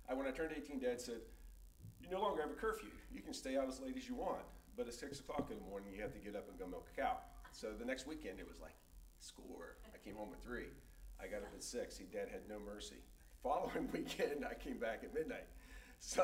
when I turned 18, Dad said, you no longer have a curfew. You can stay out as late as you want. But at 6 o'clock in the morning, you have to get up and go milk a cow. So the next weekend, it was like, score. I came home at 3. I got up at 6. Dad had no mercy. Following weekend, I came back at midnight. So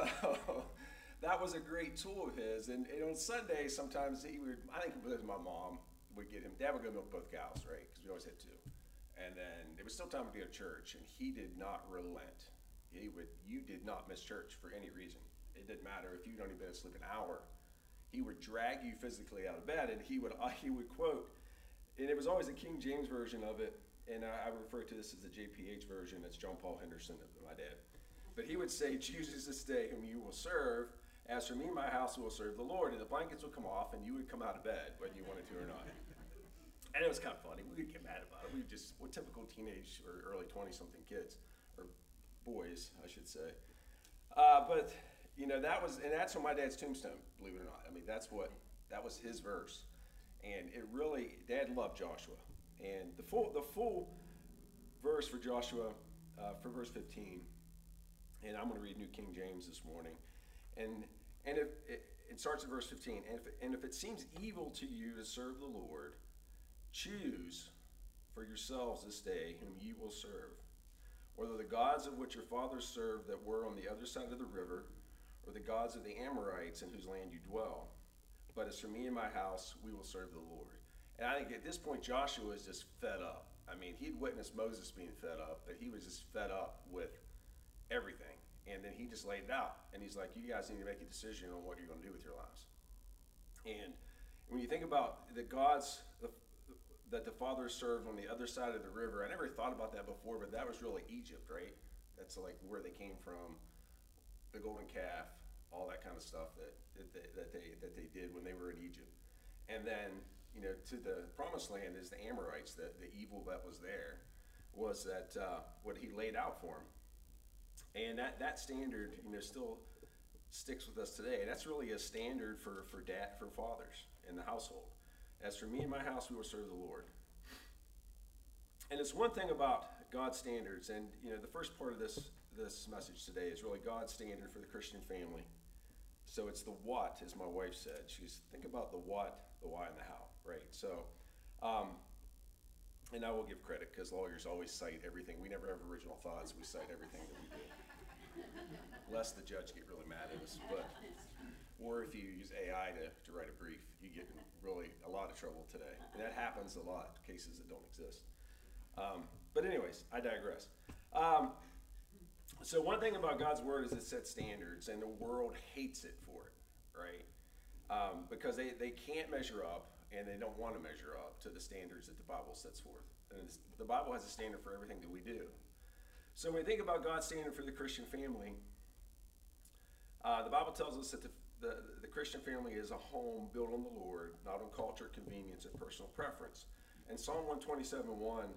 that was a great tool of his. And on Sunday, sometimes he would, I think it was my mom, would get him, Dad would go milk both cows, right? Because we always had 2. And then it was still time to go to church, and he did not relent. You did not miss church for any reason. It didn't matter if you'd only been asleep an hour. He would drag you physically out of bed, and he would quote, and it was always the King James version of it, and I refer to this as the JPH version. It's John Paul Henderson, my dad. But he would say, choose this day whom you will serve. As for me and my house, we will serve the Lord. And the blankets would come off, and you would come out of bed, whether you wanted to or not. And it was kind of funny. We would get mad about it. We're typical teenage or early 20-something kids, or boys, I should say. But that's on my dad's tombstone, believe it or not. I mean, that was his verse. And it really, Dad loved Joshua. And the full verse for Joshua, for verse 15, and I'm going to read New King James this morning. And it starts at verse 15. And if it seems evil to you to serve the Lord, choose for yourselves this day whom ye will serve, whether the gods of which your fathers served that were on the other side of the river, or the gods of the Amorites in whose land you dwell. But as for me and my house, we will serve the Lord. And I think at this point, Joshua is just fed up. I mean, he'd witnessed Moses being fed up, but he was just fed up with everything. And then he just laid it out. And he's like, you guys need to make a decision on what you're going to do with your lives. And when you think about the gods that the fathers served on the other side of the river, I never thought about that before, but that was really Egypt, right? That's like where they came from, the golden calf, all that kind of stuff that they did when they were in Egypt. And then, to the promised land is the Amorites, the evil that was there was that what he laid out for them. And that standard, still sticks with us today. And that's really a standard for fathers in the household. As for me and my house, we will serve the Lord. And it's one thing about God's standards, and the first part of this message today is really God's standard for the Christian family. So it's the what, as my wife said. She's think about the what, the why, and the how, right? So, and I will give credit because lawyers always cite everything. We never have original thoughts. We cite everything that we do. Lest the judge get really mad at us, or if you use AI to write a brief, you get in really a lot of trouble today. And that happens a lot, cases that don't exist. But anyways, I digress. So one thing about God's word is it sets standards, and the world hates it for it, right? Because they can't measure up, and they don't want to measure up to the standards that the Bible sets forth. And the Bible has a standard for everything that we do. So when we think about God's standard for the Christian family, the Bible tells us that the Christian family is a home built on the Lord, not on culture, convenience, and personal preference. And Psalm 127:1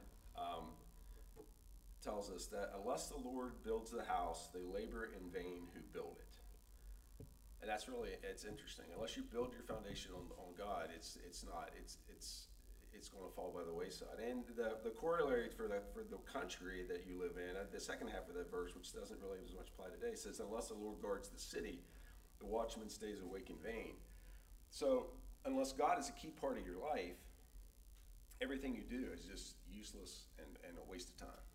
tells us that unless the Lord builds the house, they labor in vain who build it. And it's interesting. Unless you build your foundation on God, it's going to fall by the wayside. And the corollary for the country that you live in, the second half of that verse, which doesn't really as much apply today, says, unless the Lord guards the city, the watchman stays awake in vain. So unless God is a key part of your life, everything you do is just useless and a waste of time.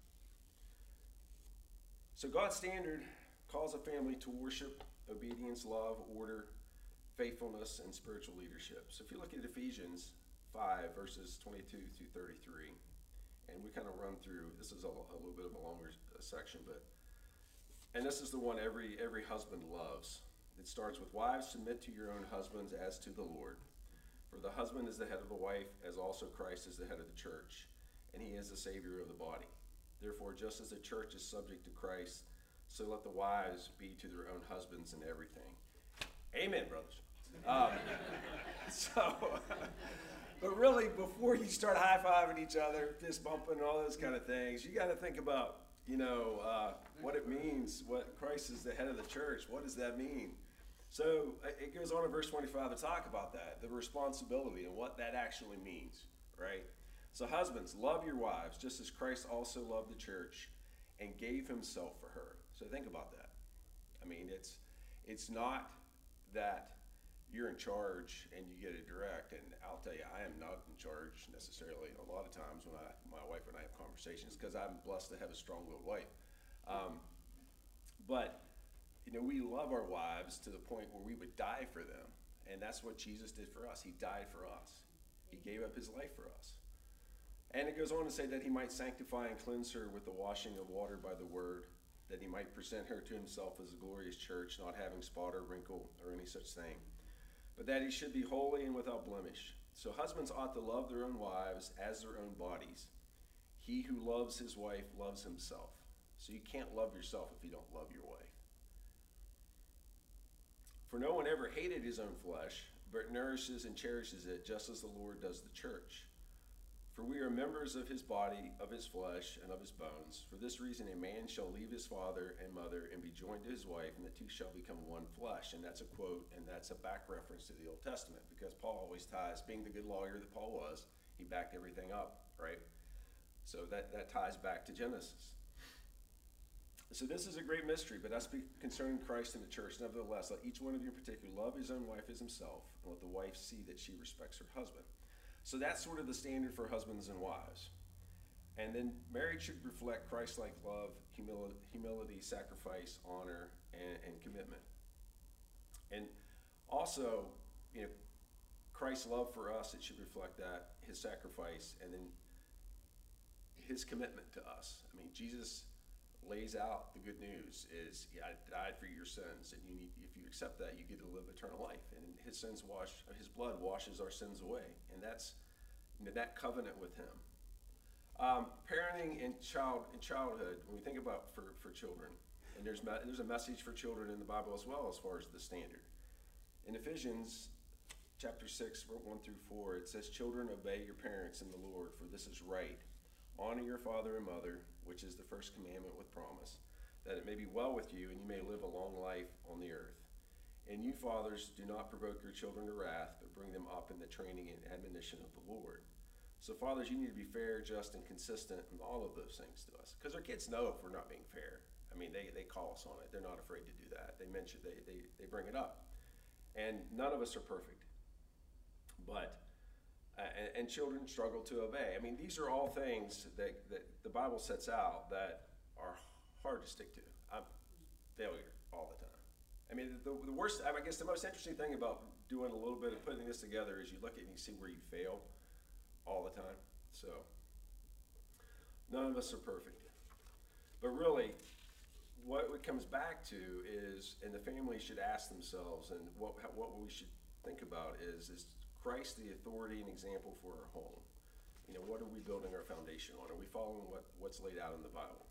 So God's standard calls a family to worship, obedience, love, order, faithfulness, and spiritual leadership. So if you look at Ephesians 5, verses 22 through 33, and we kind of run through, this is a little bit of a longer section, and this is the one every husband loves. It starts with, wives, submit to your own husbands as to the Lord. For the husband is the head of the wife, as also Christ is the head of the church, and he is the Savior of the body. Therefore, just as the church is subject to Christ, so let the wives be to their own husbands in everything. Amen, brothers. But really, before you start high-fiving each other, fist bumping, and all those kind of things, you got to think about, what it means, what Christ is the head of the church. What does that mean? So it goes on in verse 25 to talk about that, the responsibility and what that actually means, right? So husbands, love your wives, just as Christ also loved the church and gave himself for her. So think about that. I mean, it's not that you're in charge and you get it direct. And I'll tell you, I am not in charge necessarily a lot of times when my wife and I have conversations, because I'm blessed to have a strong-willed wife. But we love our wives to the point where we would die for them. And that's what Jesus did for us. He died for us. He gave up his life for us. And it goes on to say that he might sanctify and cleanse her with the washing of water by the word, that he might present her to himself as a glorious church, not having spot or wrinkle or any such thing, but that he should be holy and without blemish. So husbands ought to love their own wives as their own bodies. He who loves his wife loves himself. So you can't love yourself if you don't love your wife. For no one ever hated his own flesh, but nourishes and cherishes it, just as the Lord does the church. For we are members of his body, of his flesh, and of his bones. For this reason a man shall leave his father and mother and be joined to his wife, and the two shall become one flesh. And that's a quote, and that's a back reference to the Old Testament, because Paul always ties, being the good lawyer that Paul was, he backed everything up, right? So that ties back to Genesis. So this is a great mystery, but us concerning Christ and the church. Nevertheless, let each one of you in particular love his own wife as himself, and let the wife see that she respects her husband. So that's sort of the standard for husbands and wives. And then marriage should reflect Christ-like love, humility, sacrifice, honor, and commitment. And also, Christ's love for us, it should reflect that, his sacrifice, and then his commitment to us. I mean, Jesus lays out the good news is, I died for your sins, and if you accept that, you get to live eternal life. And his blood washes our sins away, and that's that covenant with him. Parenting in childhood, when we think about for children, and there's a message for children in the Bible as well as far as the standard. In Ephesians chapter 6, 1 through 4, it says, "Children, obey your parents in the Lord, for this is right. Honor your father and mother, which is the first commandment with promise, that it may be well with you and you may live a long life on the earth. And you, fathers, do not provoke your children to wrath, but bring them up in the training and admonition of the Lord." So, fathers, you need to be fair, just, and consistent in all of those things to us. Because our kids know if we're not being fair. I mean, they call us on it. They're not afraid to do that. They mention, they bring it up. And none of us are perfect. But and children struggle to obey. I mean, these are all things that the Bible sets out that are hard to stick to. I'm failure all the time. I mean, the worst, I guess the most interesting thing about doing a little bit of putting this together is you look at it and you see where you fail all the time. So, none of us are perfect. But really, what it comes back to is, and the family should ask themselves, and what we should think about is Christ the authority and example for our home? What are we building our foundation on? Are we following what's laid out in the Bible?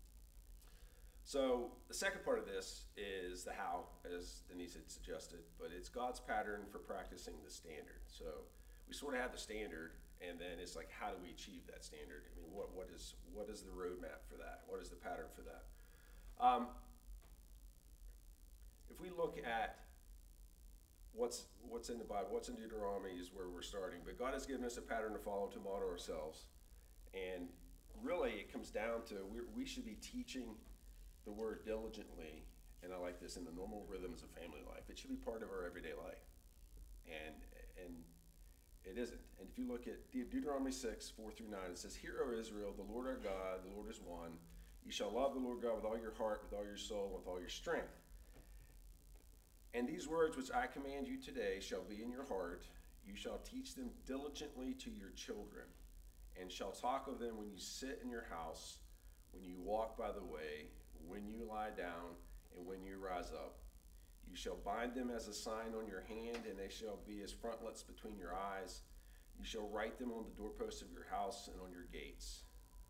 So the second part of this is the how, as Denise had suggested, but it's God's pattern for practicing the standard. So we sort of have the standard, and then it's like, how do we achieve that standard? I mean, what is the roadmap for that? What is the pattern for that? If we look at what's in the Bible, what's in Deuteronomy is where we're starting. But God has given us a pattern to follow, to model ourselves. And really, it comes down to we should be teaching the word diligently, and I like this, in the normal rhythms of family life. It should be part of our everyday life. And it isn't. And if you look at Deuteronomy 6, 4 through 9, it says, "Hear, O Israel, the Lord our God, the Lord is one. You shall love the Lord God with all your heart, with all your soul, with all your strength. And these words which I command you today shall be in your heart. You shall teach them diligently to your children, and shall talk of them when you sit in your house, when you walk by the way, when you lie down, and when you rise up. You shall bind them as a sign on your hand, and they shall be as frontlets between your eyes. You shall write them on the doorposts of your house and on your gates."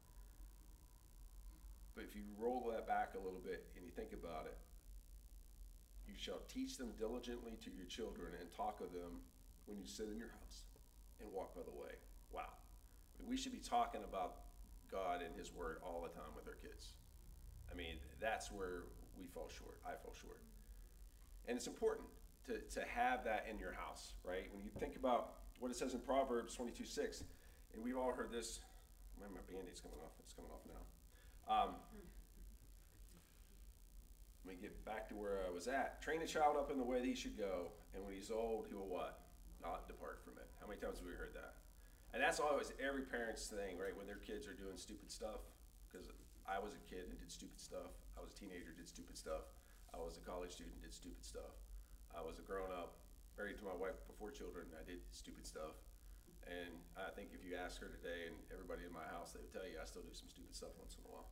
But if you roll that back a little bit and you think about it, you shall teach them diligently to your children and talk of them when you sit in your house and walk by the way. Wow. We should be talking about God and his word all the time with our kids. I mean, that's where we fall short. I fall short. And it's important to have that in your house, right? When you think about what it says in Proverbs 22:6, and we've all heard this. My Band-Aid's coming off. It's coming off now. Let me get back to where I was at. Train a child up in the way that he should go, and when he's old, he will what? Not depart from it. How many times have we heard that? And that's always every parent's thing, right? When their kids are doing stupid stuff, because I was a kid and did stupid stuff. I was a teenager, did stupid stuff. I was a college student, did stupid stuff. I was a grown-up, married to my wife before children, I did stupid stuff. And I think if you ask her today and everybody in my house, they would tell you I still do some stupid stuff once in a while.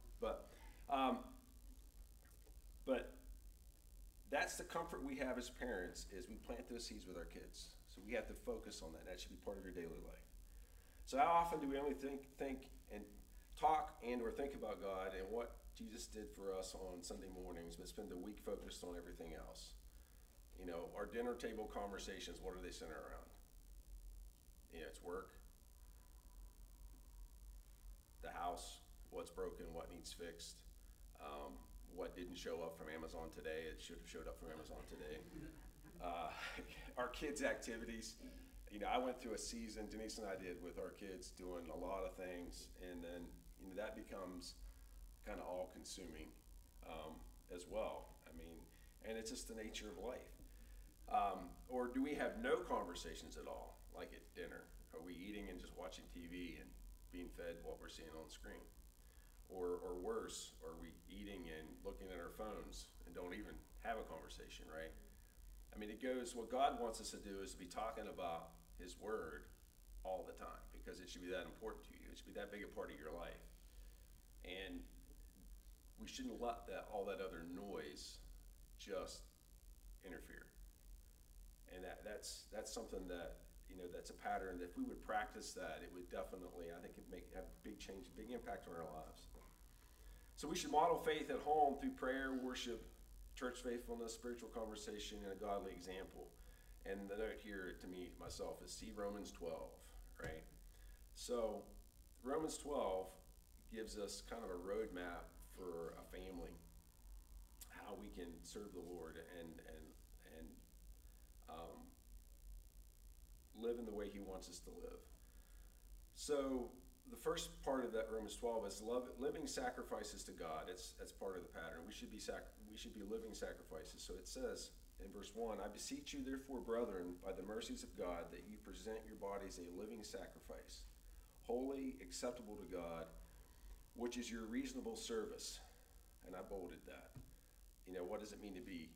But that's the comfort we have as parents, is we plant those seeds with our kids. So we have to focus on that. That should be part of your daily life. So how often do we only think and talk and or think about God and what Jesus did for us on Sunday mornings, but spend the week focused on everything else? You know, our dinner table conversations, what are they centered around? You know, it's work, the house, what's broken, what needs fixed, what didn't show up from Amazon today, it should have showed up from Amazon today. Our kids' activities. You know, I went through a season, Denise and I did, with our kids doing a lot of things, and then, you know, that becomes kind of all-consuming as well. I mean, and it's just the nature of life. Or do we have no conversations at all, like at dinner? Are we eating and just watching TV and being fed what we're seeing on the screen? Or worse, are we eating and looking at our phones and don't even have a conversation, right? I mean, what God wants us to do is to be talking about His Word all the time, because it should be that important to you. It should be that big a part of your life. And we shouldn't let all that other noise just interfere. And that's something that, you know, that's a pattern that if we would practice that, it would definitely, I think, have a big change, big impact on our lives. So we should model faith at home through prayer, worship, church faithfulness, spiritual conversation, and a godly example. And the note here to me, myself, is see Romans 12, right? So Romans 12 gives us kind of a roadmap for a family, how we can serve the Lord and live in the way He wants us to live. So the first part of that Romans 12 is living sacrifices to God. That's part of the pattern. We should be living sacrifices. So it says in verse 1, I beseech you therefore, brethren, by the mercies of God, that you present your bodies a living sacrifice, holy, acceptable to God, which is your reasonable service. And I bolded that. You know, what does it mean to be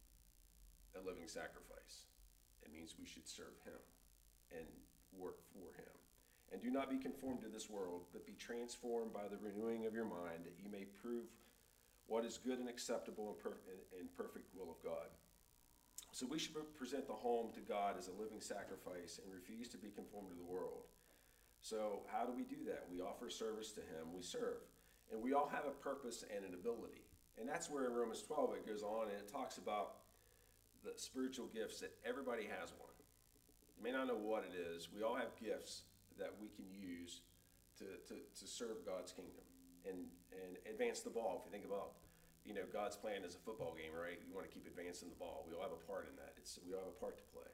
a living sacrifice? It means we should serve Him and work for Him. And do not be conformed to this world, but be transformed by the renewing of your mind, that you may prove what is good and acceptable and perfect will of God. So we should present the home to God as a living sacrifice and refuse to be conformed to the world. So how do we do that? We offer service to Him, we serve. And we all have a purpose and an ability. And that's where in Romans 12 it goes on and it talks about the spiritual gifts that everybody has one. You may not know what it is. We all have gifts that we can use to serve God's kingdom and advance the ball. If you think about, you know, God's plan is a football game, right? You want to keep advancing the ball. We all have a part in that. We all have a part to play.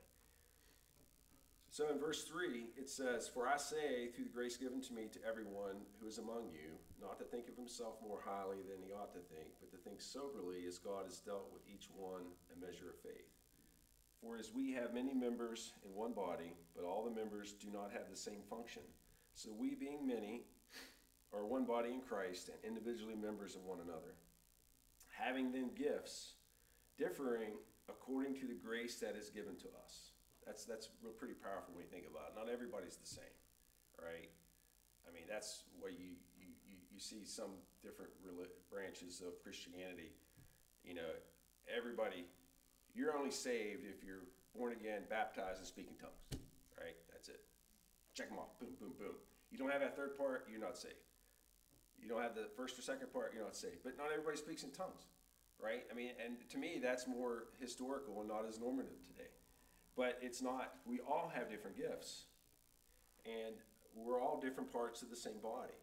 So in verse 3, it says, for I say, through the grace given to me, to everyone who is among you, not to think of himself more highly than he ought to think, but to think soberly as God has dealt with each one a measure of faith. For as we have many members in one body, but all the members do not have the same function, so we being many are one body in Christ and individually members of one another. Having then gifts differing according to the grace that is given to us. That's pretty powerful when you think about it. Not everybody's the same, right? I mean, that's why you see some different branches of Christianity. You know, everybody, you're only saved if you're born again, baptized, and speaking tongues, right? That's it. Check them off. Boom, boom, boom. You don't have that third part, you're not saved. You don't have the first or second part, you're not saved. But not everybody speaks in tongues, right? I mean, and to me, that's more historical and not as normative today. But it's not. We all have different gifts. And we're all different parts of the same body.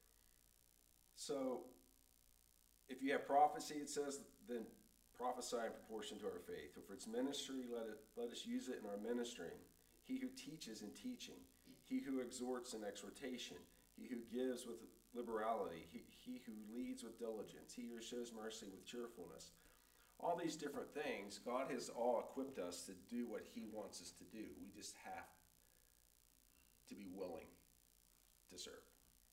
So if you have prophecy, it says, then prophesy in proportion to our faith. If it's ministry, let us use it in our ministering. He who teaches in teaching, he who exhorts in exhortation, he who gives with liberality, he who leads with diligence, he who shows mercy with cheerfulness. all these different things, God has all equipped us to do what he wants us to do. We just have to be willing to serve.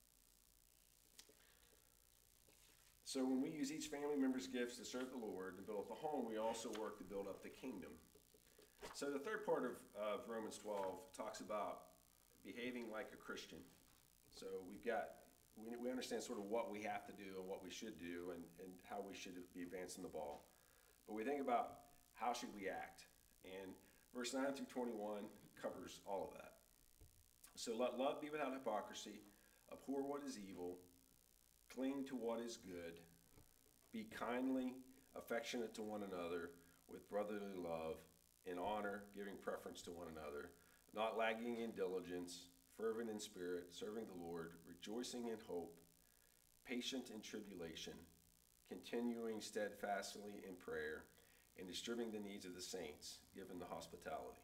So when we use each family member's gifts to serve the Lord and build up the home, we also work to build up the kingdom. So the third part of Romans 12 talks about behaving like a Christian. So we understand sort of what we have to do and what we should do and how we should be advancing the ball. But we think about how should we act. And verse 9 through 21 covers all of that. So let love be without hypocrisy, abhor what is evil, cling to what is good, be kindly, affectionate to one another with brotherly love, in honor, giving preference to one another, not lagging in diligence, fervent in spirit, serving the Lord, rejoicing in hope, patient in tribulation, continuing steadfastly in prayer, and distributing the needs of the saints, given the hospitality.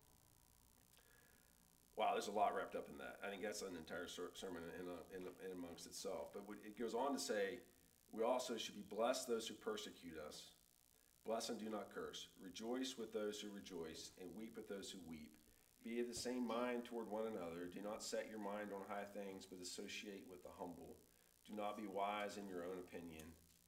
Wow, there's a lot wrapped up in that. I think that's an entire sermon in amongst itself. But it goes on to say, we also should be blessed those who persecute us. Bless and do not curse. Rejoice with those who rejoice, and weep with those who weep. Be of the same mind toward one another. Do not set your mind on high things, but associate with the humble. Do not be wise in your own opinion.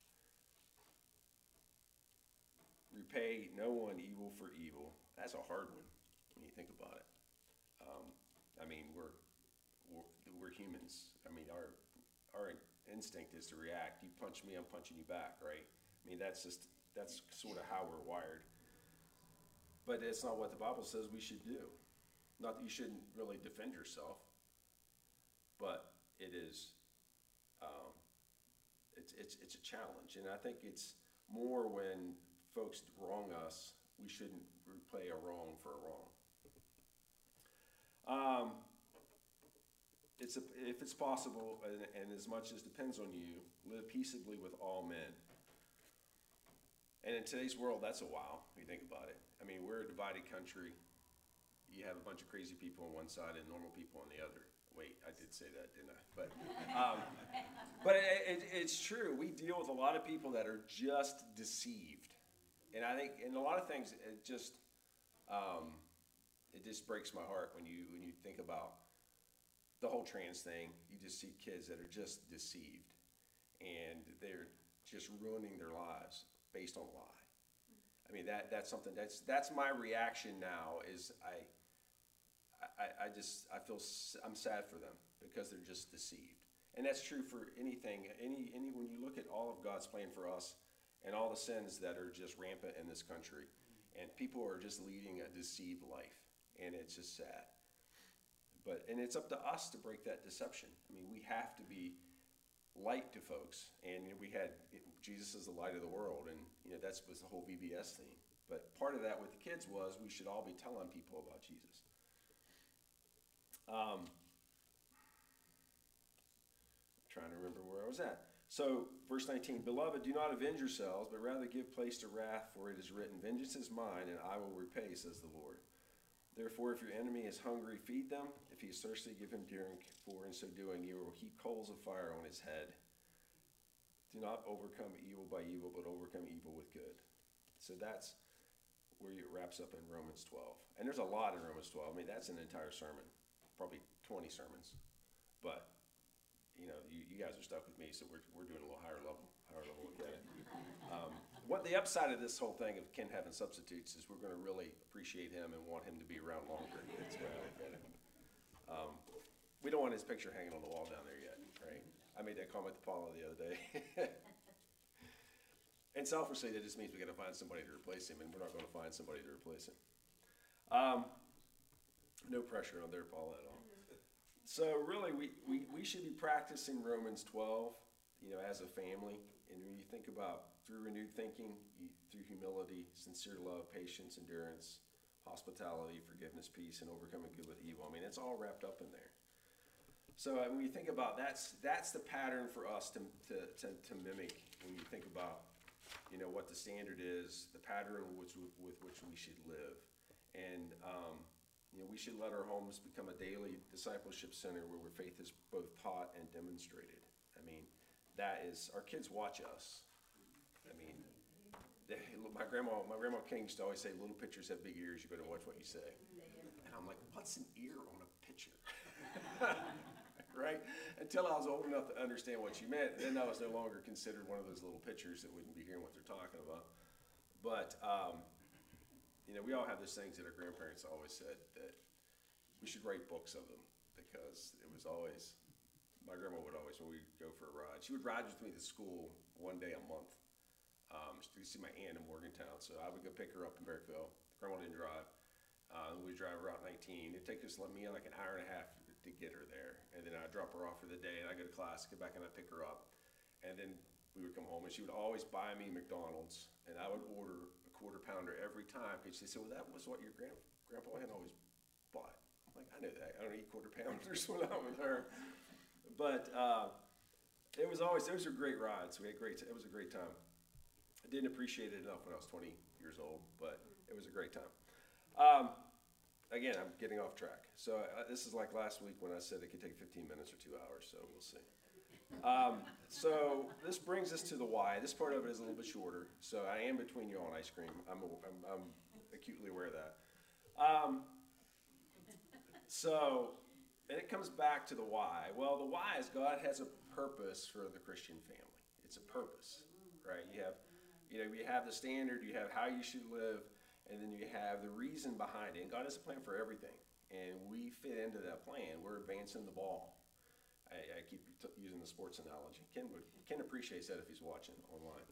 Repay no one evil for evil. That's a hard one when you think about it. I mean, we're humans. I mean, our instinct is to react. You punch me, I'm punching you back, right? I mean, that's sort of how we're wired. But it's not what the Bible says we should do. Not that you shouldn't really defend yourself, but it is. It's a challenge, and I think it's more when folks wrong us, we shouldn't repay a wrong for a wrong. If it's possible, and as much as depends on you, live peaceably with all men. And in today's world, that's a wow, if you think about it. I mean, we're a divided country. You have a bunch of crazy people on one side and normal people on the other. Wait, I did say that, didn't I? But it's true. We deal with a lot of people that are just deceived. And I think in a lot of things, it just breaks my heart when you think about the whole trans thing. You just see kids that are just deceived, and they're just ruining their lives based on a lie. I mean, that's something that's my reaction now. Is I'm sad for them because they're just deceived, and that's true for anything. Any when you look at all of God's plan for us and all the sins that are just rampant in this country, and people are just leading a deceived life, and it's just sad. And it's up to us to break that deception. I mean, we have to be light to folks, and we had Jesus is the light of the world, and that was the whole VBS thing. But part of that with the kids was we should all be telling people about Jesus. Trying to remember where I was at. So, verse 19, Beloved, do not avenge yourselves, but rather give place to wrath, for it is written, Vengeance is mine, and I will repay, says the Lord. Therefore, if your enemy is hungry, feed them. If he is thirsty, give him drink, for in so doing you will heap coals of fire on his head. Do not overcome evil by evil, but overcome evil with good. So that's where it wraps up in Romans 12. And there's a lot in Romans 12. I mean, that's an entire sermon, probably 20 sermons. But, you guys are stuck with me, so we're doing a little higher level look at it. What the upside of this whole thing of Ken having substitutes is we're going to really appreciate him and want him to be around longer. That's the way I look at it. We don't want his picture hanging on the wall down there yet, right? I made that comment to Paula the other day. And selfishly, that just means we got to find somebody to replace him, and we're not going to find somebody to replace him. No pressure on there, Paula, at all. So really, we should be practicing Romans 12, as a family. And when you think about through renewed thinking, through humility, sincere love, patience, endurance, hospitality, forgiveness, peace, and overcoming good with evil. I mean, it's all wrapped up in there. So when you think about that's the pattern for us to mimic. When you think about what the standard is, the pattern with which we should live, and we should let our homes become a daily discipleship center where faith is both taught and demonstrated. I mean, that is, our kids watch us. I mean, my grandma King used to always say, little pictures have big ears, you better watch what you say. And I'm like, what's an ear on a picture? Right? Until I was old enough to understand what she meant, then I was no longer considered one of those little pictures that wouldn't be hearing what they're talking about. But, you know, we all have those things that our grandparents always said that we should write books of them, because it was always, my grandma would always, when we'd go for a ride, she would ride with me to school one day a month. To see my aunt in Morgantown, so I would go pick her up in Berkville. Grandma didn't drive. We'd drive Route 19. It'd take us me like an hour and a half to get her there, and then I'd drop her off for the day, and I'd go to class, get back, and I'd pick her up, and then we would come home, and she would always buy me McDonald's, and I would order a quarter pounder every time, because she said, well, that was what your grandpa had always bought. I'm like, I know that. I don't eat quarter pounders when I'm with her. But it was always, those were great rides. It was a great time. I didn't appreciate it enough when I was 20 years old, but it was a great time. Again, I'm getting off track. So this is like last week when I said it could take 15 minutes or 2 hours, so we'll see. So this brings us to the why. This part of it is a little bit shorter, so I am between you on ice cream. I'm acutely aware of that. And it comes back to the why. Well, the why is God has a purpose for the Christian family. It's a purpose, right? You have the standard, you have how you should live, and then you have the reason behind it. And God has a plan for everything, and we fit into that plan. We're advancing the ball. I keep using the sports analogy. Ken appreciates that if he's watching online.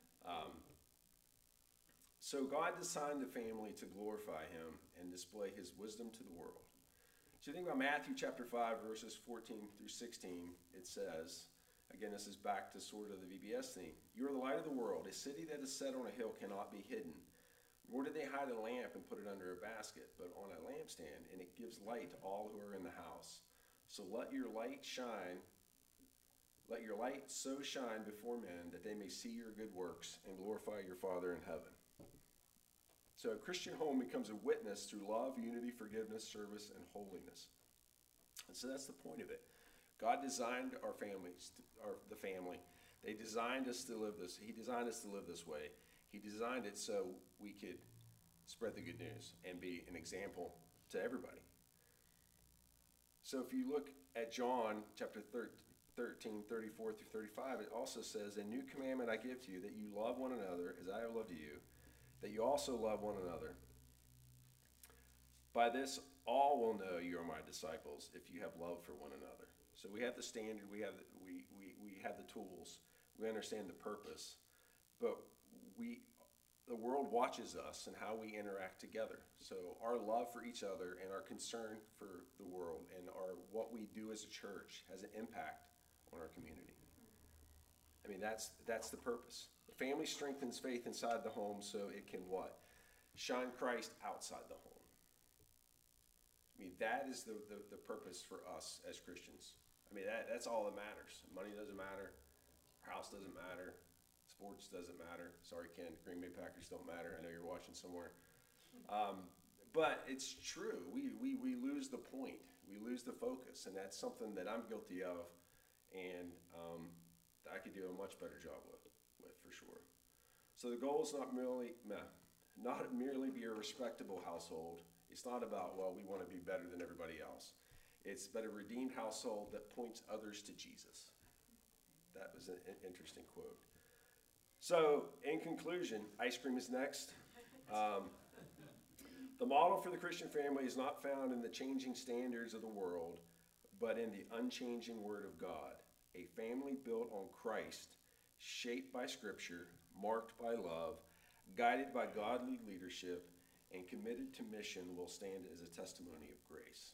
So God designed the family to glorify him and display his wisdom to the world. So you think about Matthew chapter 5, verses 14 through 16, it says, again, this is back to sort of the VBS theme. You are the light of the world. A city that is set on a hill cannot be hidden. Nor did they hide a lamp and put it under a basket, but on a lampstand, and it gives light to all who are in the house. So let your light shine. Let your light so shine before men that they may see your good works and glorify your Father in heaven. So a Christian home becomes a witness through love, unity, forgiveness, service, and holiness. And so that's the point of it. God designed our families, the family. They designed us to live this. He designed us to live this way. He designed it so we could spread the good news and be an example to everybody. So if you look at John chapter 13, 34 through 35, it also says, a new commandment I give to you, that you love one another as I have loved you, that you also love one another. By this, all will know you are my disciples if you have love for one another. So we have the standard, we have the tools, we understand the purpose, but the world watches us and how we interact together. So our love for each other and our concern for the world and what we do as a church has an impact on our community. I mean, that's the purpose. The family strengthens faith inside the home so it can what? Shine Christ outside the home. I mean, that is the purpose for us as Christians. I mean, that's all that matters. Money doesn't matter. Our house doesn't matter. Sports doesn't matter. Sorry, Ken, Green Bay Packers don't matter. I know you're watching somewhere. But it's true. We lose the point. We lose the focus, and that's something that I'm guilty of, and I could do a much better job with for sure. So the goal is not merely be a respectable household. It's not about, well, we want to be better than everybody else. It's but a redeemed household that points others to Jesus. That was an interesting quote. So in conclusion, ice cream is next. The model for the Christian family is not found in the changing standards of the world, but in the unchanging Word of God. A family built on Christ, shaped by Scripture, marked by love, guided by godly leadership, and committed to mission will stand as a testimony of grace.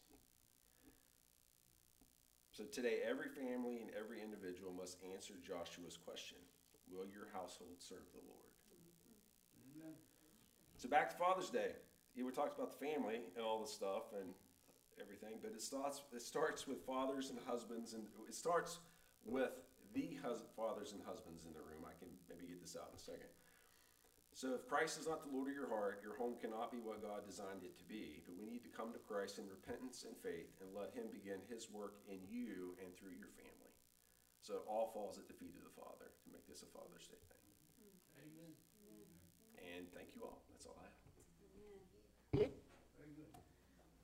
So today, every family and every individual must answer Joshua's question. Will your household serve the Lord? Amen. So back to Father's Day. We talked about the family and all this stuff and everything, but it starts with fathers and husbands, and it starts with the fathers and husbands in the room. I can maybe get this out in a second. So if Christ is not the Lord of your heart, your home cannot be what God designed it to be, but we need to come to Christ in repentance and faith and let him begin his work in you and through your family. So it all falls at the feet of the Father to make this a Father's Day.